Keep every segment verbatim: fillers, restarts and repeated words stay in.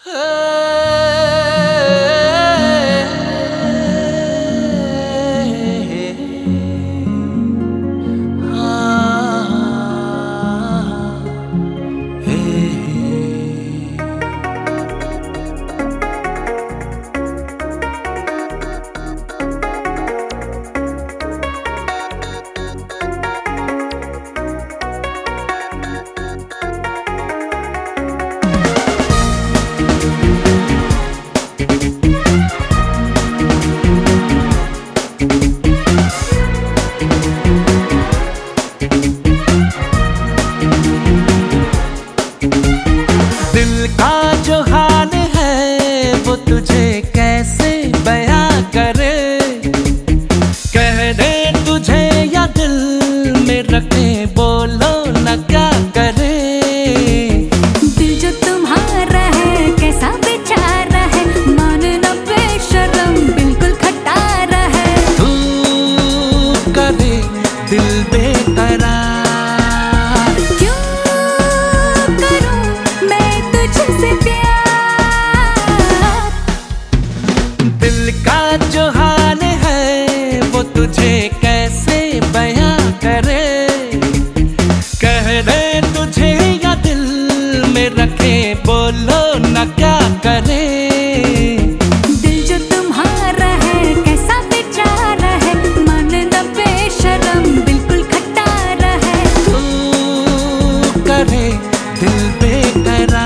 दिल का जो हाल है वो तुझे कैसे बयां करे, कह दे तुझे या दिल में रखे, बोलो न क्या करे। दिल जो तुम्हारा है कैसा बेचारा है, मानना बेशर्म बिल्कुल खटारा है। तू करे दिल बेकरार, दिल का जो हाल है वो तुझे कैसे बयां करे, कह दे तुझे या दिल में रखे, बोलो न क्या करे। दिल जो तुम्हारा है कैसा बेचारा है, मानना बेशर्म बिल्कुल खटारा है। तू करे दिल बेकरार,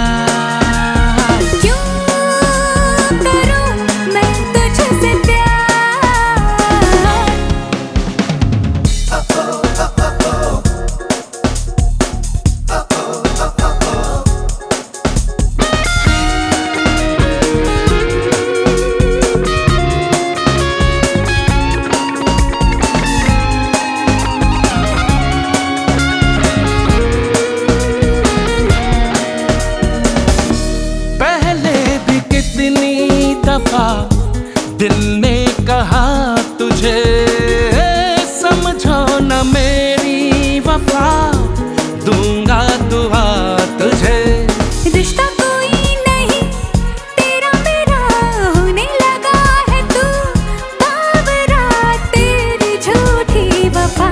दिल ने कहा तुझे समझो न मेरी वफा, दूंगा दुआ तुझे। रिश्ता कोई नहीं तेरा मेरा होने लगा है, तू बावरा तेरी झूठी वफा।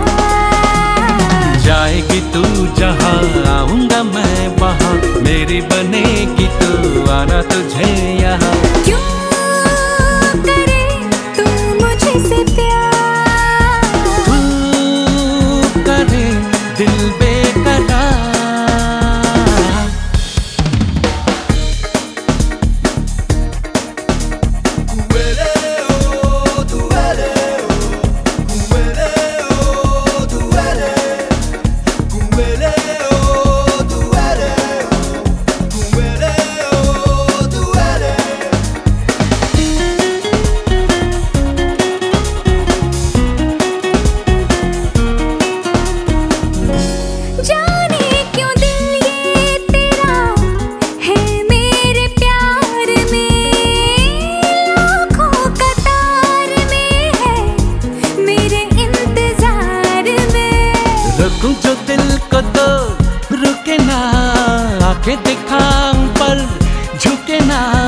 जाएगी तू जहाँ आऊंगा मैं वहाँ, मेरी बनेगी तू आना तुझे यहाँ। दिल बेकरार, जो दिल को तो रुके ना, आंखें दिखाऊं पर झुके ना।